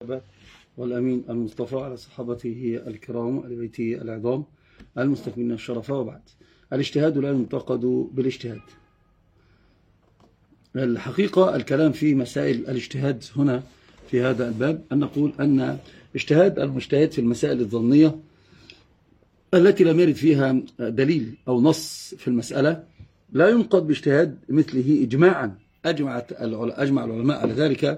والأمين المصطفى على صحابته الكرام ولبيته العظام المستكملين الشرف. وبعد، الاجتهاد لا ينتقد بالاجتهاد. الحقيقة الكلام في مسائل الاجتهاد هنا في هذا الباب أن نقول أن اجتهاد المجتهد في المسائل الظنية التي لم يرد فيها دليل أو نص في المسألة لا ينقد باجتهاد مثله إجماعا. أجمع العلماء على ذلك،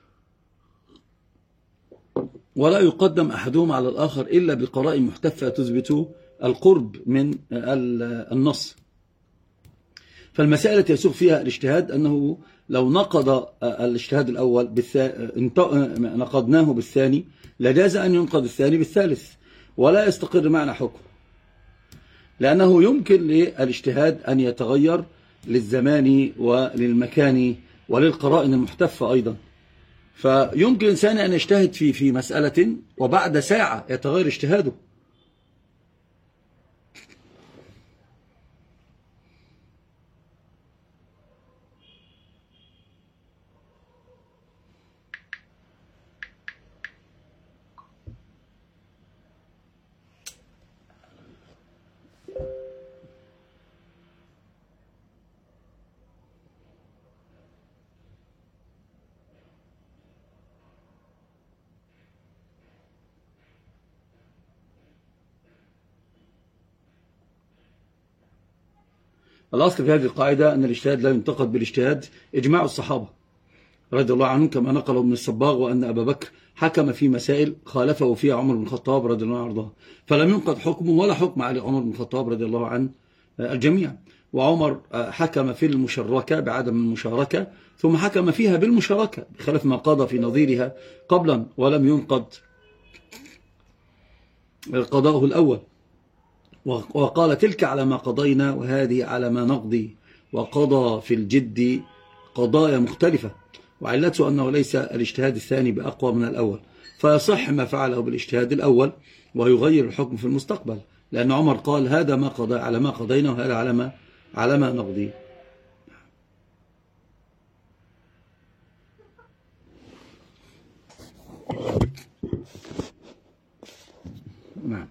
ولا يقدم أحدهم على الآخر إلا بقرائن محتفة تثبت القرب من النص. فالمسائل التي يسوق فيها الاجتهاد أنه لو نقض الاجتهاد الأول نقضناه بالثاني لجاز أن ينقض الثاني بالثالث، ولا يستقر معنى حكم، لأنه يمكن للاجتهاد أن يتغير للزمان وللمكان وللقرائن المحتفة أيضا. فيمكن إنسان أن يجتهد في مسألة وبعد ساعة يتغير اجتهاده. الأصل في هذه القاعدة أن الاجتهاد لا ينتقد بالاجتهاد، إجماع الصحابة رضي الله عنهم، كما نقل ابن الصباغ وأن أبا بكر حكم في مسائل خالفه فيها عمر بن الخطاب رضي الله عنه وارضاه، فلم ينقض حكمه ولا حكم على عمر بن الخطاب رضي الله عن الجميع. وعمر حكم في المشركة بعدم المشاركة، ثم حكم فيها بالمشاركة بخلاف ما قضى في نظيرها قبلا، ولم ينقض قضاؤه الأول. وقال: تلك على ما قضينا وهذه على ما نقضي، وقضى في الجد قضايا مختلفة، وعلته أنه ليس الاجتهاد الثاني بأقوى من الأول، فيصح ما فعله بالاجتهاد الأول ويغير الحكم في المستقبل، لأن عمر قال: هذا ما قضى على ما قضينا وهذا على ما نقضي. نعم.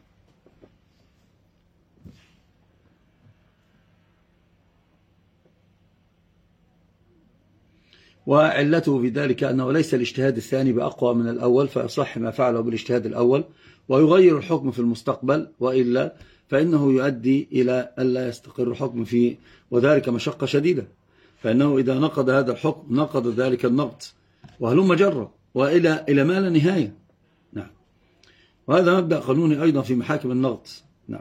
وعلته في ذلك أنه ليس الاجتهاد الثاني بأقوى من الأول، فيصح ما فعله بالاجتهاد الأول ويغير الحكم في المستقبل، وإلا فإنه يؤدي إلى ألا يستقر الحكم فيه، وذلك مشقة شديدة، فإنه إذا نقض هذا الحكم نقض ذلك النقض وهلم جرة وإلى ما لا نهاية. نعم. وهذا مبدأ قانوني أيضا في محاكم النقض. نعم.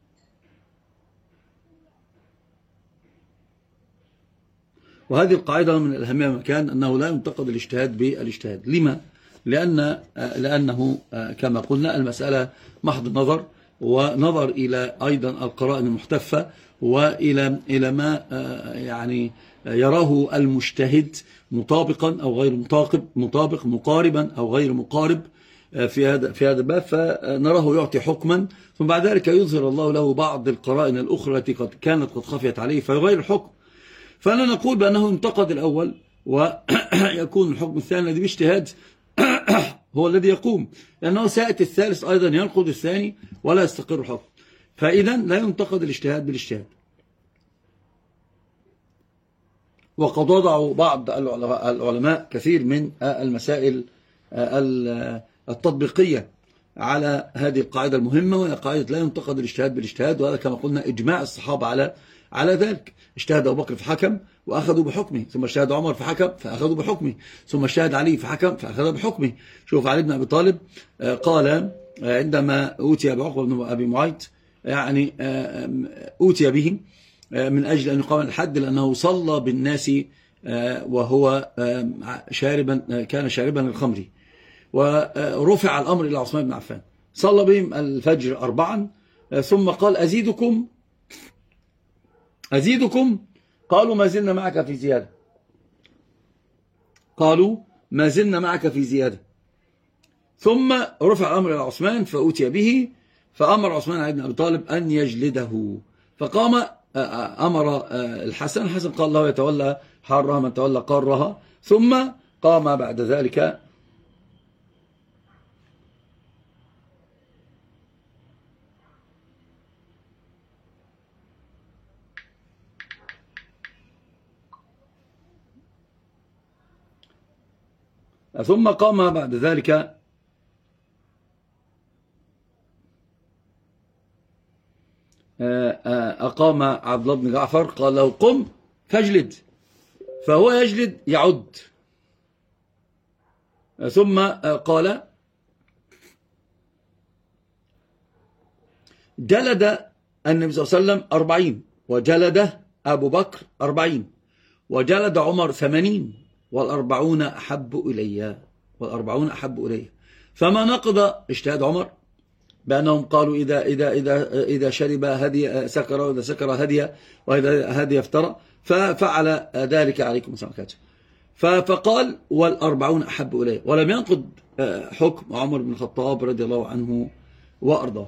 وهذه القاعدة من الأهمية مكان أنه لا ينتقد الاجتهاد بالاجتهاد. لما؟ لأنه كما قلنا المسألة محض نظر، ونظر إلى أيضا القرائن المحتفة، وإلى ما يعني يراه المجتهد مطابقا أو غير مطابق، مقاربا أو غير مقارب في هذا الباب، فنراه يعطي حكما، ثم بعد ذلك يظهر الله له بعض القرائن الأخرى التي كانت قد خفيت عليه فيغير الحكم. فلا نقول بأنه انتقد الأول ويكون الحكم الثاني الذي باجتهاد هو الذي يقوم، لأنه سائت الثالث أيضا ينقض الثاني ولا يستقر الحكم. فإذا لا ينتقد الاجتهاد بالاجتهاد. وقد وضعوا بعض العلماء كثير من المسائل التطبيقية على هذه القاعدة المهمة، وهي قاعدة لا ينتقد الاجتهاد بالاجتهاد، وهذا كما قلنا إجماع الصحابة على ذلك. اجتهد أبو بكر فحكم وأخذوا بحكمه، ثم اجتهد عمر فحكم فأخذوا بحكمه، ثم اجتهد علي فحكم فأخذوا بحكمه. شوف علي بن أبي طالب قال عندما أوتي بعقبة بن أبي معيط، يعني أوتي به من أجل أن يقام الحد، لأنه صلى بالناس وهو كان شاربا الخمر، ورفع الأمر إلى عثمان بن عفان، صلى بهم الفجر 4 ثم قال: أزيدكم؟ قالوا: ما زلنا معك في زيادة. ثم رفع الأمر إلى عثمان فأوتي به، فأمر عثمان علي بن أبي طالب أن يجلده، فقام أمر الحسن قال له: يتولى حارها من تولى قارها. ثم قام بعد ذلك ثم قام بعد ذلك أقام عبد الله بن جعفر، قال له قم فاجلد، فهو يجلد يعد. ثم قال جلد النبي صلى الله عليه وسلم 40، وجلد أبو بكر 40، وجلد عمر 80، والأربعون أحب إلي، والأربعون أحب إلي. فما نقض اجتهاد عمر بأنهم قالوا إذا شرب هدي سكر، وإذا سكر هدي، وإذا هدي افترى، ففعل ذلك عليكم سمكاته. فقال والأربعون أحب إلي، ولم ينقض حكم عمر بن الخطاب رضي الله عنه وأرضاه.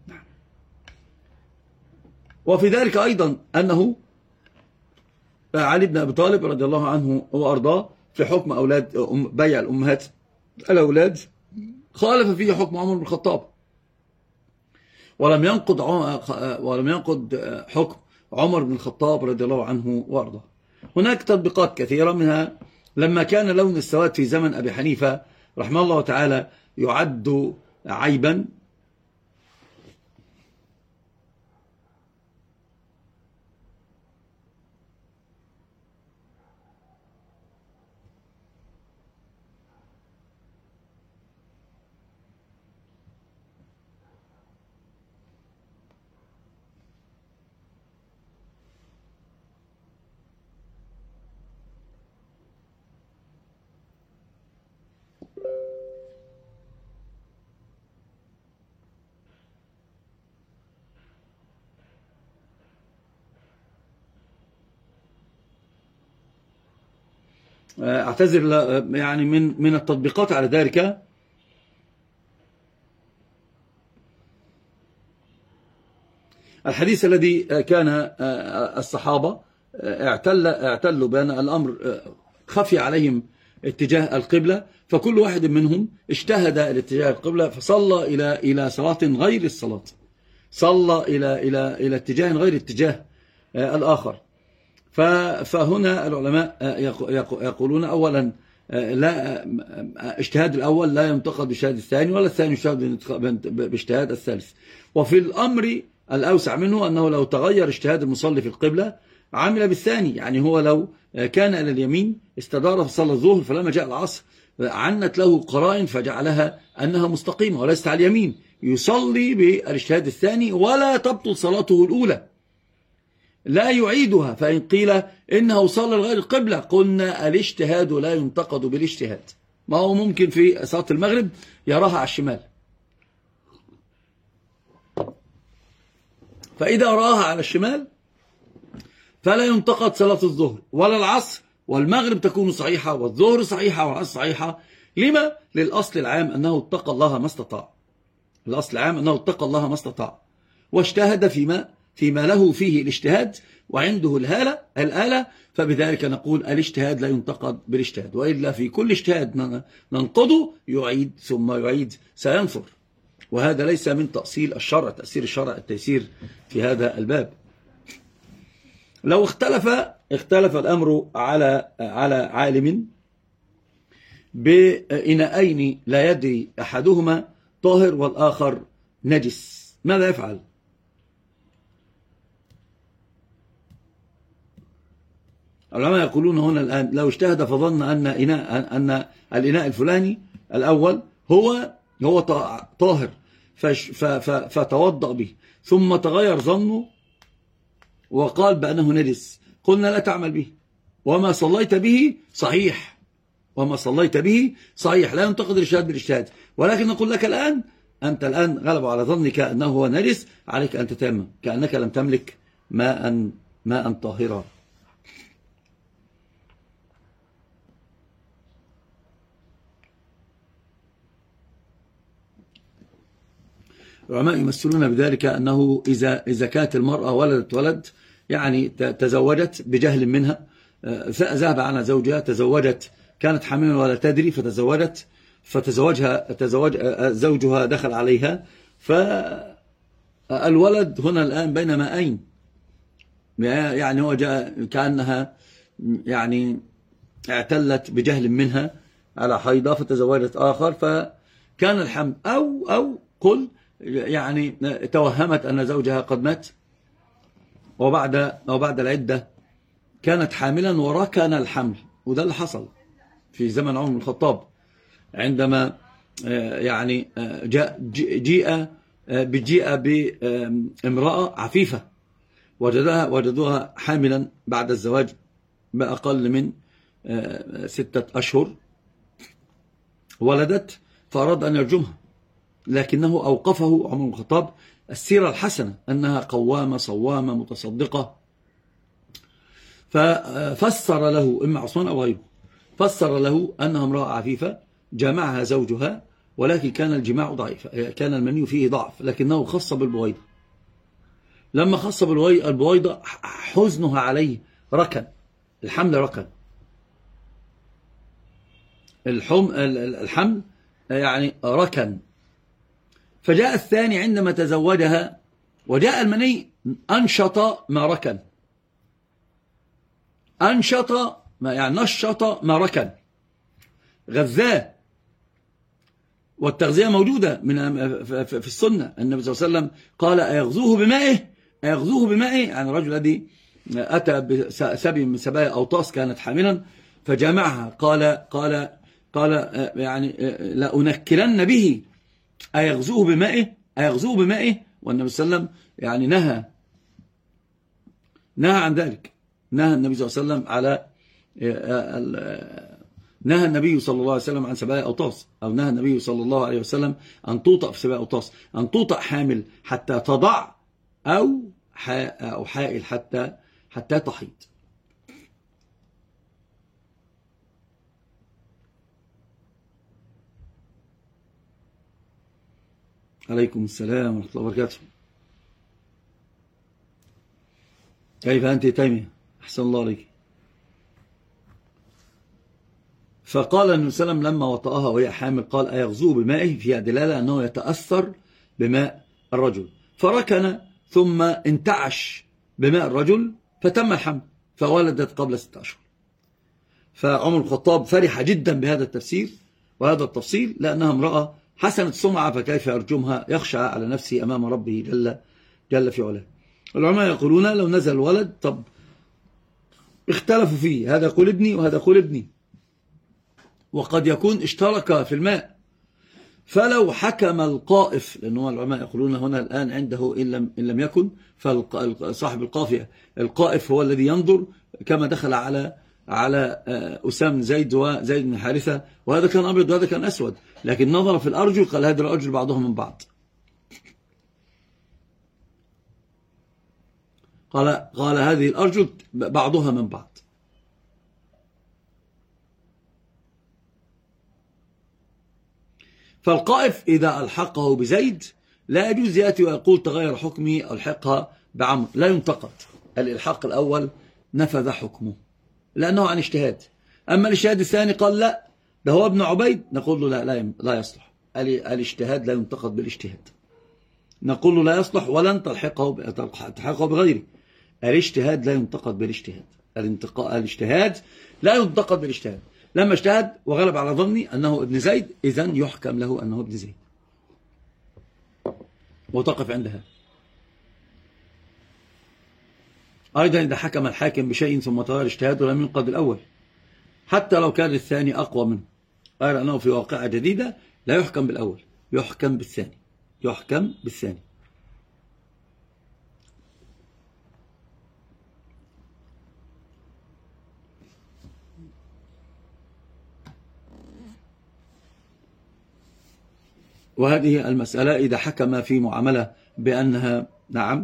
وفي ذلك أيضا أنه علي بن أبي طالب رضي الله عنه وأرضاه في حكم أولاد بيع الأمهات الأولاد خالف فيه حكم عمر بن الخطاب، ولم ينقض حكم عمر بن الخطاب رضي الله عنه وأرضاه. هناك تطبيقات كثيرة، منها لما كان لون السواد في زمن أبي حنيفة رحمه الله تعالى يعد عيبا، أعتذر يعني من التطبيقات على ذلك الحديث الذي كان الصحابة اعتلوا بأن الأمر خفي عليهم اتجاه القبلة، فكل واحد منهم اجتهد الاتجاه القبلة فصلى إلى صلاة غير الصلاة، صلى إلى اتجاه غير اتجاه الآخر. فهنا العلماء يقولون أولا لا، اجتهاد الأول لا ينتقد باجتهاد الثاني، ولا الثاني يجتهد باجتهاد الثالث. وفي الأمر الأوسع منه أنه لو تغير اجتهاد المصلي في القبلة عمل بالثاني، يعني هو لو كان إلى اليمين استدار فصلى الظهر، فلما جاء العصر عنت له قرائن فجعلها أنها مستقيمة وليست على اليمين، يصلي بالاجتهاد الثاني ولا تبطل صلاته الأولى، لا يعيدها. فإن قيل إنه صلى لغير القبلة قلنا الاجتهاد لا ينتقد بالاجتهاد. ما هو ممكن في صلاة المغرب يراها على الشمال، فإذا راها على الشمال فلا ينتقد صلاة الظهر ولا العصر، والمغرب تكون صحيحة والظهر صحيحة والعصر صحيحة. لما؟ للأصل العام أنه اتقى الله ما استطاع، الأصل العام أنه اتقى الله ما استطاع، واجتهد فيما له فيه الاجتهاد وعنده الآلة، فبذلك نقول الاجتهاد لا ينتقد بالاجتهاد، وإلا في كل اجتهاد ننقضه يعيد ثم يعيد سينفر، وهذا ليس من تأصيل الشرع، تأثير الشرع التيسير في هذا الباب. لو اختلف الأمر على عالم بإناءين لا يدري أحدهما طاهر والآخر نجس، ماذا يفعل؟ العلماء يقولون هنا الآن لو اجتهد فظن أن الإناء الفلاني الأول هو طاهر فتوضأ به، ثم تغير ظنه وقال بأنه نجس، قلنا لا تعمل به، وما صليت به صحيح، وما صليت به صحيح، لا ينتقد الاجتهاد بالاجتهاد، ولكن نقول لك الآن أنت الآن غلب على ظنك أنه هو نجس، عليك أن تتيمم كأنك لم تملك ماء طاهرا. العلماء يمثلون بذلك أنه إذا كانت المرأة ولدت ولد، يعني تزوجت بجهل منها، ذهب عنها زوجها، تزوجت كانت حاملا ولا تدري فتزوجها زوجها دخل عليها، فالولد هنا الآن بين ماءين، يعني هو جاء كأنها يعني اعتلت بجهل منها على حيضة فتزوجت آخر فكان الحمل، أو قل يعني توهمت أن زوجها قد مات وبعد العدة كانت حاملا وركن الحمل. وده اللي حصل في زمن عمر بن الخطاب عندما يعني جيء بامرأة عفيفة وجدوها حاملا بعد الزواج بأقل من 6 أشهر، ولدت فأراد أن يرجمها، لكنه أوقفه عمر بن الخطاب السيرة الحسنة أنها قوامة صوامة متصدقة، ففسر له إما عثمان أو غيره، فسر له أنها امرأة عفيفة جامعها زوجها، ولكن كان الجماع ضعيف، كان المني فيه ضعف، لكنه خص بالبويضة. لما خص بالبويضة حزنها عليه ركن الحمل، ركن الحمل يعني ركن. فجاء الثاني عندما تزوجها وجاء المني أنشط ما ركن، أنشط ما يعني نشط ما ركن، غذاه. والتغذية موجودة في السنة. النبي صلى الله عليه وسلم قال أيغزوه بمائه، أيغزوه بمائه، يعني الرجل الذي أتى بسبي من سبايا أوطاس كانت حاملا فجامعها، قال يعني لا أنكلن به، أيغزوه بمائه، أيغزوه بمائه. والنبي صلى الله عليه وسلم يعني نهى عن ذلك، نهى النبي صلى الله عليه وسلم على نهى النبي صلى الله عليه وسلم عن سبايا أوطاس، أو نهى النبي صلى الله عليه وسلم أن توطأ في سبايا أوطاس، أن توطأ حامل حتى تضع أو حائل حتى تحيض. عليكم السلام ورحمة الله وبركاته. كيف أنت تيمية؟ أحسن الله عليك. فقال النبي صلى الله عليه وسلم لما وطأها وهي حامل قال أيغزوه بمائه، فيها دلالة أنه يتأثر بماء الرجل، فركن ثم انتعش بماء الرجل فتم الحمل فولدت قبل 6 أشهر. فعمر الخطاب فرح جدا بهذا التفسير وهذا التفصيل، لأنها امرأة حسنت سمعة، فكيف يرجمها؟ يخشى على نفسه أمام ربه جل في علاه. العلماء يقولون لو نزل ولد، طب اختلفوا فيه، هذا يقول ابني وهذا يقول ابني، وقد يكون اشترك في الماء. فلو حكم القائف، لأنه العلماء يقولون هنا الآن عنده إن لم يكن، فصاحب القافية القائف هو الذي ينظر، كما دخل على أسامة بن زيد وزيد بن حارثة، وهذا كان أبيض وهذا كان أسود، لكن نظر في الأرجل قال هذه الأرجل بعضها من بعض. قال هذه الأرجل بعضها من بعض. فالقائف إذا ألحقه بزيد لا يجوز يأتي ويقول تغير حكمي أو الحقها بعمر، لا ينتقد. الإلحاق الأول نفذ حكمه لأنه عن اجتهاد. أما الاجتهاد الثاني قال لا ده هو ابن عبيد، نقول له لا يصلح. الاجتهاد لا ينتقد بالاجتهاد، نقول له لا يصلح ولن تلحقه بغيره. الاجتهاد لا ينتقد بالاجتهاد، الاجتهاد لا ينتقد بالاجتهاد. لما اجتهد وغلب على ظني أنه ابن زيد، إذن يحكم له أنه ابن زيد وتقف عندها. أيضا إذا حكم الحاكم بشيء ثم تغير اجتهاده لم ينقض الأول، حتى لو كان الثاني أقوى منه، غير أنه في واقعة جديدة لا يحكم بالأول، يحكم بالثاني، يحكم بالثاني. وهذه المسألة إذا حكم في معاملة بأنها نعم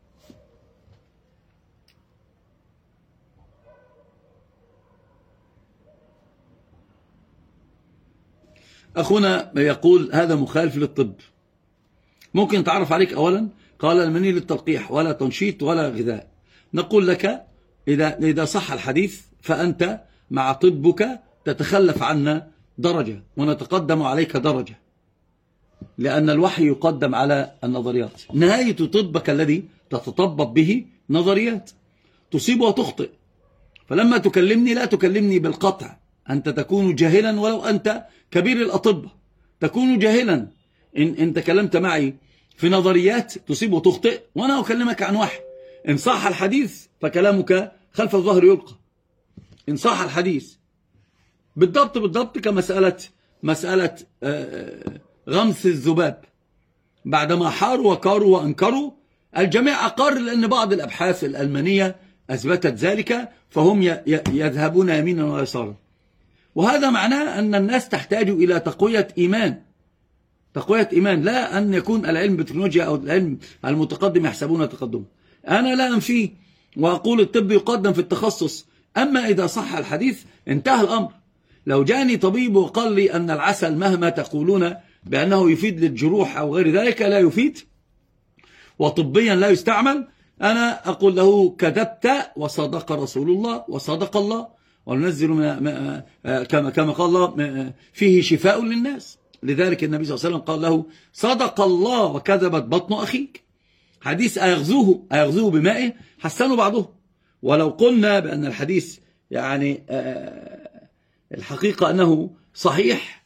أخونا يقول هذا مخالف للطب، ممكن نتعرف عليك أولا. قال المني للتلقيح ولا تنشيط ولا غذاء. نقول لك إذا صح الحديث فأنت مع طبك تتخلف عنا درجة ونتقدم عليك درجة، لأن الوحي يقدم على النظريات. نهاية طبك الذي تتطبب به نظريات تصيب وتخطئ، فلما تكلمني لا تكلمني بالقطع، أنت تكون جاهلا ولو أنت كبير الأطباء، تكون جاهلا إن تكلمت معي في نظريات تصيب وتخطئ، وأنا أكلمك عن وحي. إن صح الحديث فكلامك خلف الظهر يلقى، إن صح الحديث بالضبط مسألة غمس الذباب. بعدما حاروا وكاروا وأنكروا، الجميع أقر، لأن بعض الأبحاث الألمانية أثبتت ذلك، فهم يذهبون يمينا ويسارا. وهذا معناه أن الناس تحتاج إلى تقوية إيمان، لا أن يكون العلم بالتكنولوجيا أو العلم المتقدم يحسبون تقدما. أنا لا أنفيه وأقول الطب يقدم في التخصص، أما إذا صح الحديث انتهى الأمر. لو جاني طبيب وقال لي أن العسل مهما تقولون بأنه يفيد للجروح أو غير ذلك لا يفيد وطبيا لا يستعمل، أنا أقول له كذبت، وصدق رسول الله وصدق الله، وننزل كما قال الله فيه شفاء للناس. لذلك النبي صلى الله عليه وسلم قال له صدق الله وكذبت بطن أخيك. حديث أيغزوه بمائه حسنوا بعضه. ولو قلنا بأن الحديث يعني الحقيقة أنه صحيح،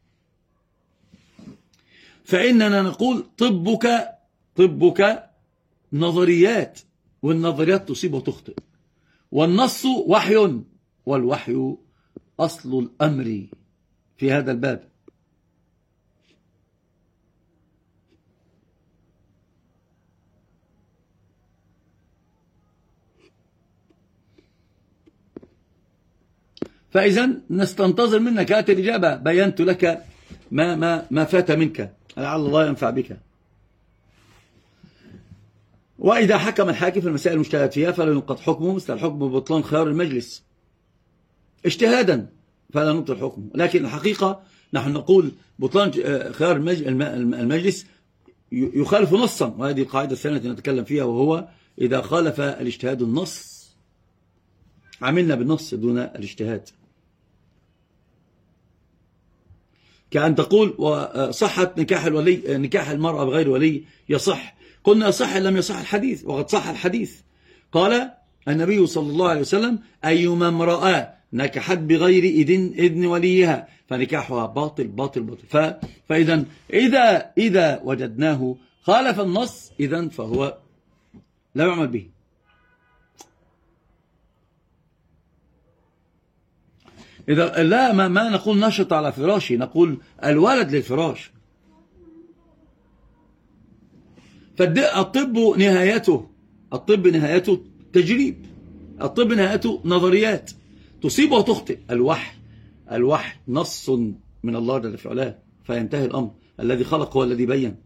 فإننا نقول طبك نظريات، والنظريات تصيب وتخطئ، والنص وحي، والوحي أصل الأمر في هذا الباب. فإذا نستنتظر منك هذه الإجابة. بينت لك ما فات منك، لعل الله ينفع بك. وإذا حكم الحاكم في المسائل المجتهد فيها فلا ينقض حكمه مثل الحكم ببطلان خيار المجلس اجتهادا، فلا نبطل حكمه. لكن الحقيقة نحن نقول بطلان خيار المجلس يخالف نصا، وهذه القاعدة الثانية التي نتكلم فيها، وهو إذا خالف الاجتهاد النص عملنا بالنص دون الاجتهاد. كأن تقول صحة نكاح المرأة بغير ولي يصح، قلنا يصح لم يصح الحديث، وقد صح الحديث. قال النبي صلى الله عليه وسلم أيما امرأة نكحت بغير إذن وليها فنكاحها باطل. فإذا إذا وجدناه خالف النص إذن فهو لا يعمل به. إذا لا ما نقول نشط على فراشي، نقول الولد للفراش. فالطب نهايته تجريب، الطب نهايته نظريات تصيب وتخطئ. الوحي نص من الله جل في علاه، فينتهي الأمر. الذي خلق هو الذي بين.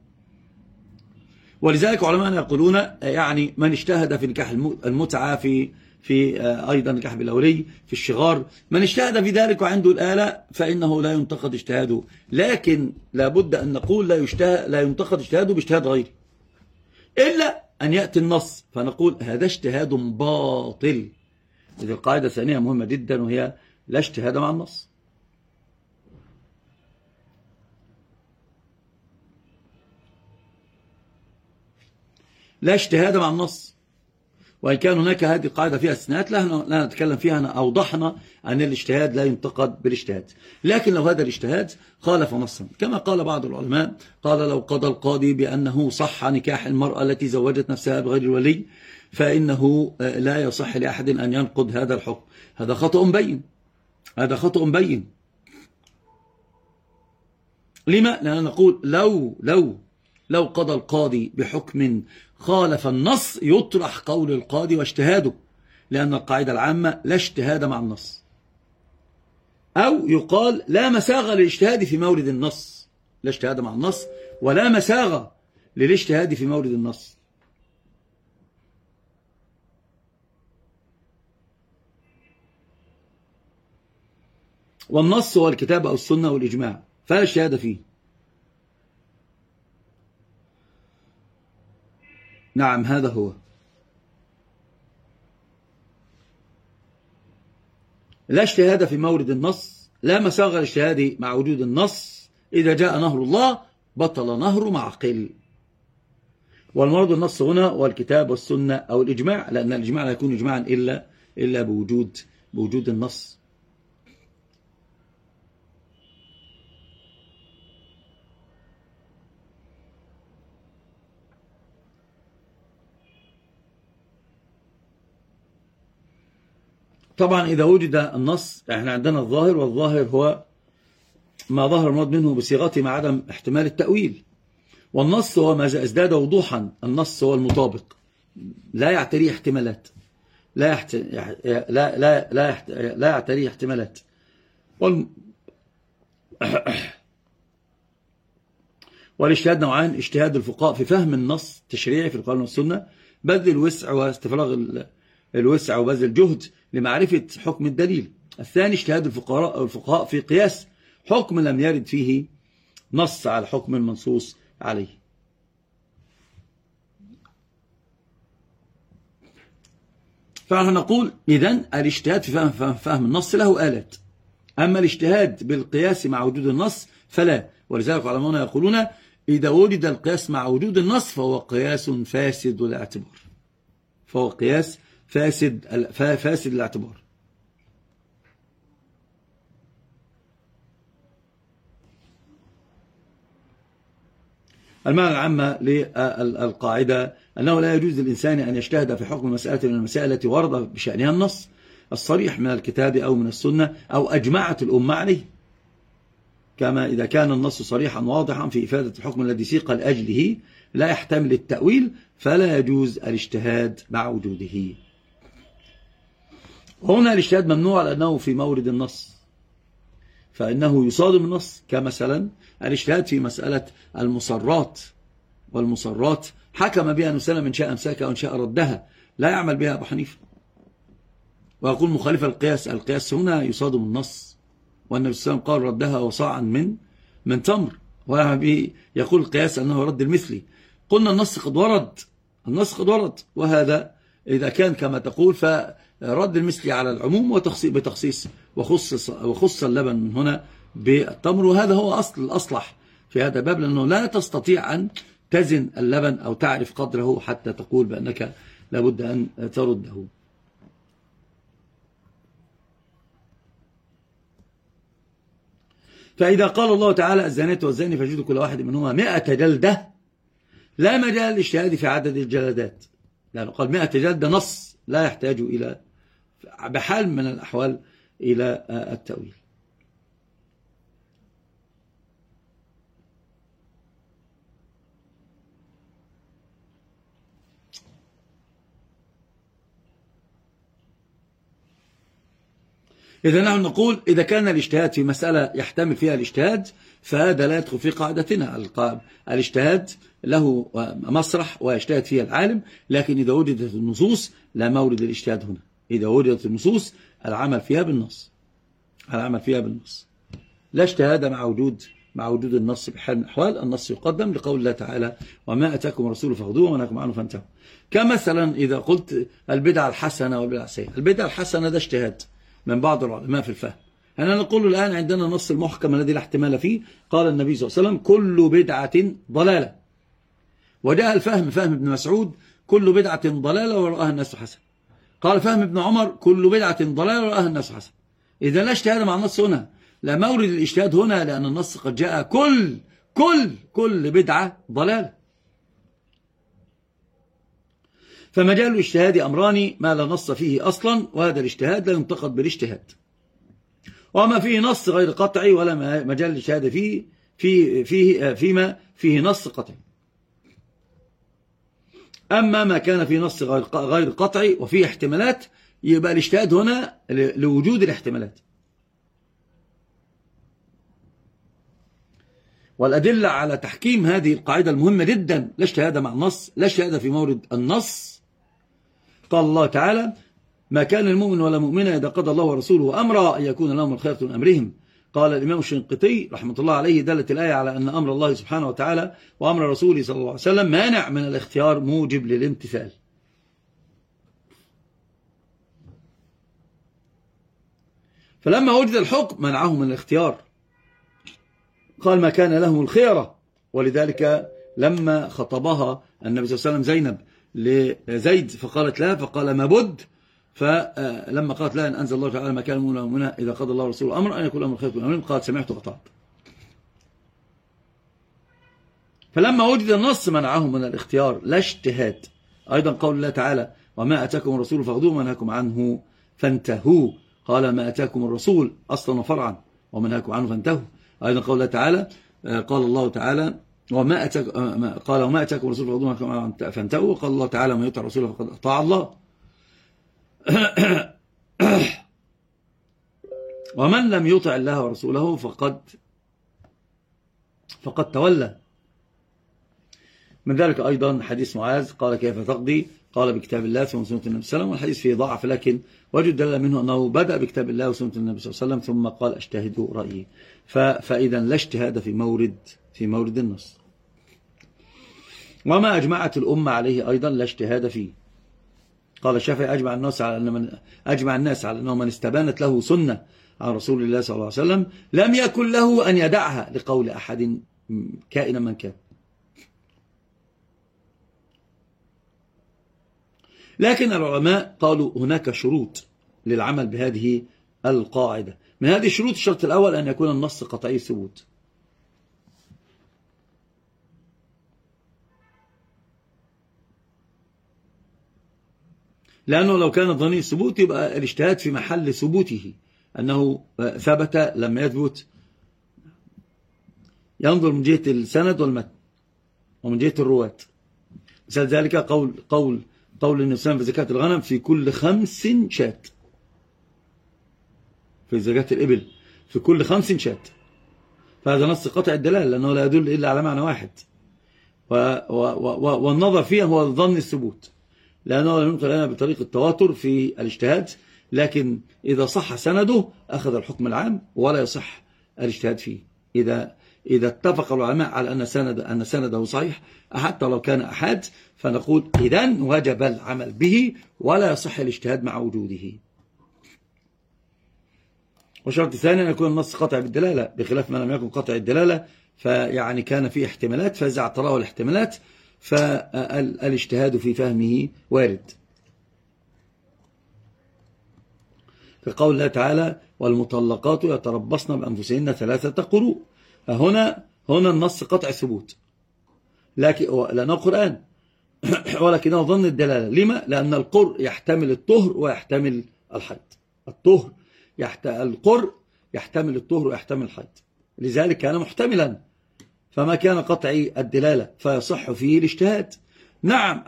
ولذلك علماءنا يقولون يعني من اجتهد في نكاح المتعة، في أيضا نكاح بالأولي، في الشغار، من اجتهد في ذلك وعنده الآلة فإنه لا ينتقد اجتهاده. لكن لابد أن نقول لا ينتقد اجتهاده باجتهاد غيره، إلا أن يأتي النص فنقول هذا اجتهاد باطل. إذا القاعدة الثانية مهمة جدا، وهي لا اجتهاد مع النص. لا اجتهاد مع النص. وإن كان هناك هذه القاعدة فيها استثناءات لا نتكلم فيها، أوضحنا أن الاجتهاد لا ينتقد بالاجتهاد. لكن لو هذا الاجتهاد خالف نصا، كما قال بعض العلماء، قال لو قضى القاضي بأنه صح نكاح المرأة التي زوجت نفسها بغير الولي فإنه لا يصح لأحد أن ينقض هذا الحكم. هذا خطأ بين. لما؟ لأننا نقول لو قضى القاضي بحكم خالف النص يطرح قول القاضي واجتهاده، لأن القاعدة العامة لا اجتهاد مع النص. أو يقال لا مساغة للاجتهاد في مورد النص، لا اجتهاد مع النص ولا مساغة للاجتهاد في مورد النص. والنص هو الكتاب أو السنة والإجماع، فلا اجتهاد فيه. نعم هذا هو. لا اجتهاد في مورد النص، لا مساغ الاجتهاد مع وجود النص. إذا جاء نهر الله بطل نهر معقل. والمراد النص هنا والكتاب والسنة أو الإجماع، لأن الإجماع لا يكون إجماعا إلا بوجود النص. طبعا إذا وجد النص، احنا عندنا الظاهر، والظاهر هو ما ظهر المراد منه بصيغته مع عدم احتمال التأويل، والنص هو ما ازداد وضوحا. النص هو المطابق، لا يعتريه احتمالات، لا يعتريه احتمالات. والاجتهاد نوعان: اجتهاد الفقهاء في فهم النص التشريعي في القرآن والسنة، بذل الوسع واستفراغ الوسع وبذل الجهد لمعرفة حكم الدليل. الثاني اجتهاد الفقهاء في قياس حكم لم يرد فيه نص على حكم منصوص عليه. فنحن نقول إذن الاجتهاد في فهم النص له آلات، أما الاجتهاد بالقياس مع وجود النص فلا. ولذلك علماؤنا يقولون إذا وجد القياس مع وجود النص فهو قياس فاسد الاعتبار، فهو قياس فاسد الاعتبار. المعنى العام للقاعدة أنه لا يجوز للإنسان أن يجتهد في حكم مسألة من المسائل التي ورد بشأنها النص الصريح من الكتاب أو من السنة أو أجمعت الأمة عليه، كما إذا كان النص صريحا واضحا في إفادة الحكم الذي سيق لأجله لا يحتمل التأويل، فلا يجوز الاجتهاد مع وجوده. وهنا الاجتهاد ممنوع لأنه في مورد النص، فإنه يصادم النص، كمثلا الاجتهاد في مسألة المصرات، والمصرات حكم بها أن سلم إن شاء أمساك أو إن شاء ردها، لا يعمل بها أبو حنيفة، ويقول مخالف القياس. القياس هنا يصادم النص، والنبي صلى الله عليه وسلم قال ردها وصاعا من تمر، ويقول القياس أنه رد المثلي. قلنا النص قد ورد، وهذا إذا كان كما تقول فرد المثلي على العموم بتخصيص، وخص اللبن من هنا بالتمر، وهذا هو أصل الأصلح في هذا الباب، لأنه لا تستطيع أن تزن اللبن أو تعرف قدره حتى تقول بأنك لابد أن ترده. فإذا قال الله تعالى الزانية والزاني فاجلدوا كل واحد منهما 100 جلدة، لا مجال للاجتهاد في عدد الجلدات، لأنه قال 100 جلدة نص لا يحتاج إلى بحال من الأحوال إلى التأويل. إذا نحن نقول إذا كان الاجتهاد في مسألة يحتمل فيها الاجتهاد فهذا لا يدخل في قاعدتنا. الاجتهاد له مسرح ويجتهد فيها العالم، لكن إذا وجدت النصوص لا مورد الاجتهاد هنا. إذا وجدت النصوص العمل فيها بالنص، لا اجتهاد مع وجود النص بحال من الأحوال. النص يقدم لقول الله تعالى وما أتاكم الرسول فخذوه وما نهاكم عنه فانتهوا. كمثلا إذا قلت البدعة الحسنة والبدعة السيئة، البدعة الحسنة ده اجتهاد من بعض العلماء في الفهم. أنا نقول الآن عندنا نص المحكم الذي لا احتمال فيه، قال النبي صلى الله عليه وسلم كل بدعة ضلالة، وجاء الفهم فهم ابن مسعود كل بدعة ضلالة ورآها الناس حسن، قال فهم ابن عمر كل بدعة ضلالة ورآها الناس حسن. إذا لا اجتهاد مع النص هنا، لا مورد الاجتهاد هنا، لأن النص قد جاء كل بدعة ضلالة. فمجال الاجتهاد أمران: ما لا نص فيه أصلا، وهذا الاجتهاد لا ينتقد بالاجتهاد، وما فيه نص غير قطعي، ولا مجال الاجتهاد فيما فيه نص قطعي. أما ما كان فيه نص غير قطعي وفيه احتمالات، يبقى الاجتهاد هنا لوجود الاحتمالات. والأدلة على تحكيم هذه القاعدة المهمة جدا: لا اجتهاد مع النص، لا اجتهاد في مورد النص. قال الله تعالى ما كان المؤمن ولا مؤمنة إذا قضى الله ورسوله أمرا أن يكون لهم الخيرة من أمرهم. قال الإمام الشنقيطي رحمة الله عليه دلت الآية على أن أمر الله سبحانه وتعالى وأمر رسوله صلى الله عليه وسلم مانع من الاختيار موجب للامتثال. فلما وجد الحكم منعهم من الاختيار، قال ما كان لهم الخيرة. ولذلك لما خطبها النبي صلى الله عليه وسلم زينب لزيد فقالت لا، فقال ما بد. فلما قالت لا، أن أنزل الله تعالى ما كان المؤمنون إذا قضى الله ورسوله أمر أن يكون لهم الخيرة من أمرهم، قالت سمعت وأطعت. فلما وجد النص منعهم من الاختيار لا اجتهاد. أيضا قول الله تعالى وما أتاكم الرسول فخذوه وما نهاكم عنه فانتهوا. قال ما أتاكم الرسول أصلا وفرعا وما نهاكم عنه فانتهوا. أيضا قال الله تعالى، قال الله تعالى وما أتاكم الرسول فانتهوا. وقال الله تعالى من يطع الرسول فقد أطاع الله. ومن لم يطع الله ورسوله فقد تولى. من ذلك أيضا حديث معاذ قال كيف تقضي؟ قال بكتاب الله ثم سنة النبي صلى الله عليه وسلم. والحديث فيه ضعف، لكن وجد دلالة منه أنه بدأ بكتاب الله وسنة النبي صلى الله عليه وسلم ثم قال أجتهد رأيي. فإذا لا اجتهاد في مورد النص. وما أجمعت الأمة عليه أيضا لا اجتهاد فيه. قال الشافعي أجمع الناس على أنه من استبانت له سنة عن رسول الله صلى الله عليه وسلم لم يكن له أن يدعها لقول أحد كائنا من كان. لكن العلماء قالوا هناك شروط للعمل بهذه القاعدة. من هذه الشروط الشرط الأول أن يكون النص قطعي الثبوت. لأنه لو كان ظني الثبوت يبقى الاجتهاد في محل ثبوته أنه ثبت لما يثبت. ينظر من جهة السند والمتن ومن جهة الرواة. مثال ذلك قول النبي في زكاة الغنم في كل 5 شاة. في زكاة الإبل في كل 5 شاة. فهذا نص قطع الدلالة لأنه لا يدل إلا على معنى واحد. والنظر فيه هو ظن الثبوت، لأنه لا ينقل لنا بطريق التواتر في الاجتهاد، لكن إذا صح سنده أخذ الحكم العام ولا يصح الاجتهاد فيه. إذا اتفق العلماء على أن سنده صحيح حتى لو كان أحاد، فنقول إذن وجب العمل به ولا يصح الاجتهاد مع وجوده. وشرط ثاني أن يكون النص قطع بالدلالة، بخلاف ما لم يكن قطع الدلالة فيعني كان فيه احتمالات، فإذا اعتراه الاحتمالات فالاجتهاد في فهمه وارد. كقول الله تعالى والمطلقات يتربصن بأنفسهن 3 قروء. هنا النص قطع ثبوت، لأنه قرآن ولكنه ظن الدلالة. لما؟ لأن القرء يحتمل الطهر ويحتمل الحيض. القرء يحتمل الطهر ويحتمل الحيض، لذلك كان محتملا، فما كان قطعي الدلالة فيصح فيه الاجتهاد. نعم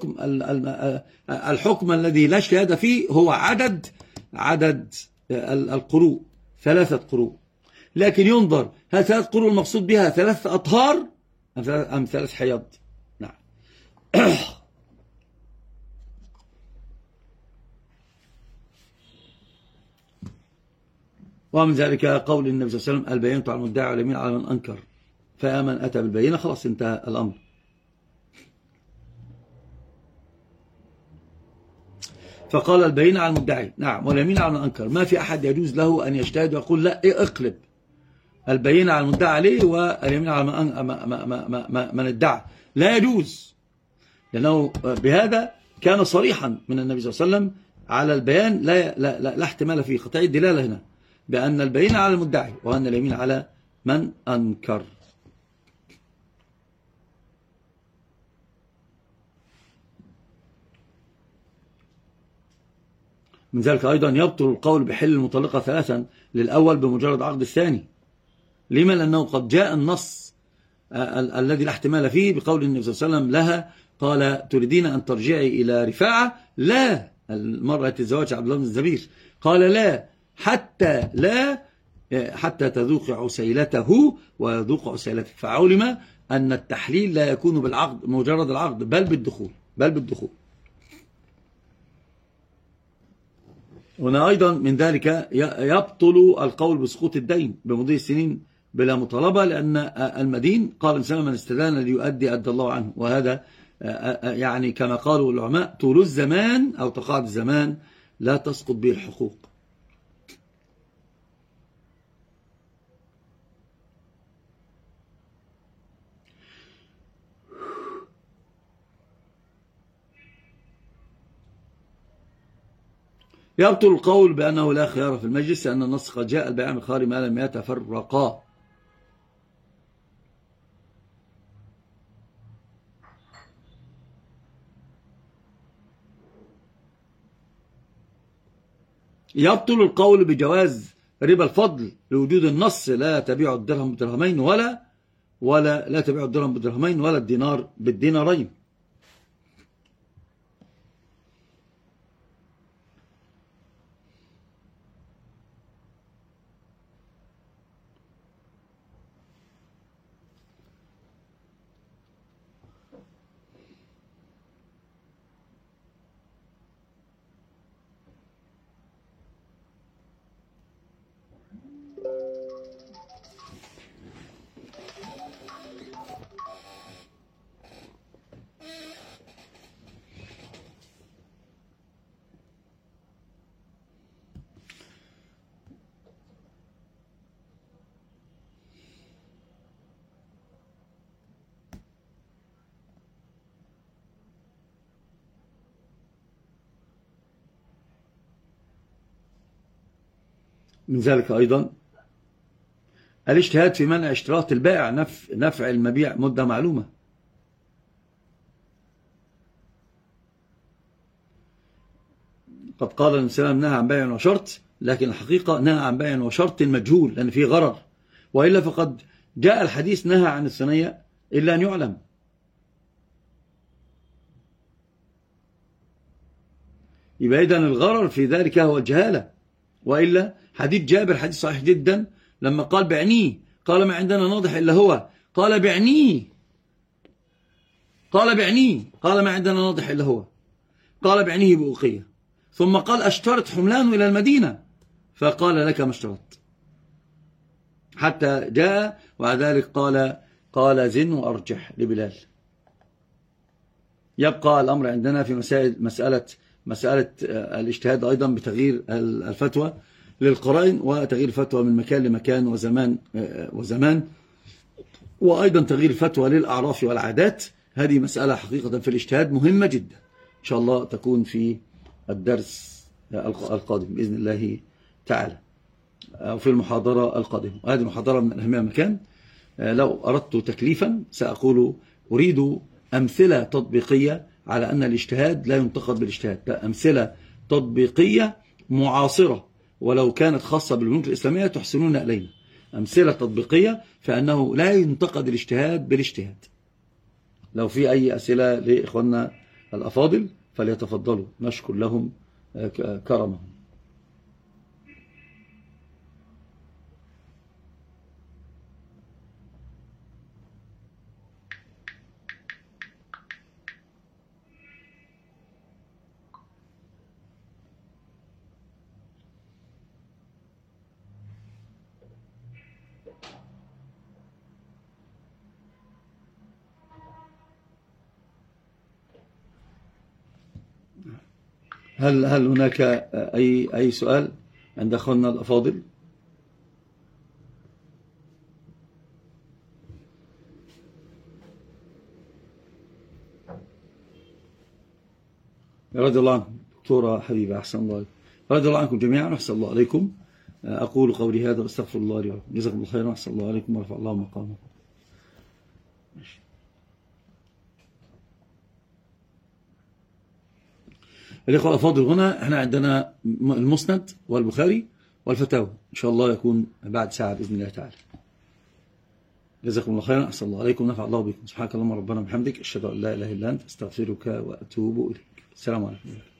الحكم الذي لا اجتهاد فيه هو عدد القروء 3 قروء، لكن ينظر هل 3 قروء المقصود بها 3 أطهار أم 3 حيض. نعم. ومن ذلك قول النبي صلى الله عليه وسلم البينة على المدعي واليمين على من أنكر، فمن أتى بالبينة خلاص انتهى الأمر. فقال البينة على المدعي نعم واليمين على من أنكر. ما في أحد يجوز له أن يجتهد ويقول لا اقلب البينة على المدعي عليه واليمين على من ادعى، لا يجوز، لأنه بهذا كان صريحا من النبي صلى الله عليه وسلم على البيان لا احتمال فيه. قطعي الدلالة هنا بأن البينة على المدعي وأن اليمين على من أنكر. من ذلك أيضا يبطل القول بحل المطلقة 3 للأول بمجرد عقد الثاني. لما؟ لأنه قد جاء النص الذي لا احتمال فيه بقول النبي صلى الله عليه وسلم لها قال تريدين أن ترجعي إلى رفاعة؟ لا، المرأة الزواج عبد الله بن الزبير قال لا حتى تذوق عسيلته ويذوق عسيلتك. فعلم أن التحليل لا يكون بالعقد مجرد العقد بل بالدخول. هنا أيضا من ذلك يبطل القول بسقوط الدين بمضي السنين بلا مطالبة، لأن المدين قال الإنسان من استدان ليؤدي أدى الله عنه. وهذا يعني كما قالوا العلماء طول الزمان أو تقاعد الزمان لا تسقط به الحقوق. يبطل القول بأنه لا خيار في المجلس، لأن النص قد جاء البيعان بالخيار ما لم يتفرقا. يبطل القول بجواز ربا الفضل لوجود النص لا تبيع الدرهم بدرهمين ولا لا تبيع الدرهم بدرهمين ولا الدينار بالدينارين. من ذلك أيضا الاجتهاد في منع اشتراط البائع نفع المبيع مدة معلومة. قد قال الإنسان نهى عن بيع وشرط، لكن الحقيقة نهى عن بيع وشرط مجهول لأن فيه غرر، وإلا فقد جاء الحديث نهى عن الثنية إلا أن يعلم. يبقى إذن الغرر في ذلك هو الجهالة، وإلا حديث جابر حديث صحيح جدا لما قال بعنيه، قال ما عندنا ناضح إلا هو، قال بعنيه، قال ما عندنا ناضح إلا هو، قال بعنيه بأوقية، ثم قال أشترط حملان إلى المدينة، فقال لك ما اشترط، حتى جاء وعلى ذلك قال زن وأرجح لبلال. يبقى الأمر عندنا في مسألة الاجتهاد أيضا بتغيير الفتوى للقرائن، وتغيير الفتوى من مكان لمكان وزمان، وأيضا تغيير الفتوى للأعراف والعادات. هذه مسألة حقيقة في الاجتهاد مهمة جدا، إن شاء الله تكون في الدرس القادم بإذن الله تعالى، أو في المحاضرة القادمة. وهذه المحاضرة من أهمها مكان. لو أردت تكليفا سأقول أريد أمثلة تطبيقية على أن الاجتهاد لا ينتقد بالاجتهاد، لا، أمثلة تطبيقية معاصرة ولو كانت خاصة بالبنوك الإسلامية تحسنون إلينا، أمثلة تطبيقية فأنه لا ينتقد الاجتهاد بالاجتهاد. لو في أي أسئلة لإخواننا الأفاضل فليتفضلوا، نشكر لهم كرمهم. هل هناك أي سؤال عند أخواننا الأفاضل؟ رضي الله عنكم دكتورة حبيبة، أحسن الله، رضي الله عنكم جميعا وأحسن الله عليكم. أقول قولي هذا واستغفر الله لي ولكم، جزاكم الله خيرا وأحسن الله عليكم ورفع الله مقامكم. الإخوة الأفاضل، هنا احنا عندنا المسند والبخاري والفتاوى، إن شاء الله يكون بعد ساعة بإذن الله تعالى. جزاكم الله خيرا، أحسن الله عليكم، نفع الله بكم. سبحانك اللهم ربنا بحمدك، أشهد أن لا إله إلا أنت، أستغفرك وأتوب إليك. السلام عليكم.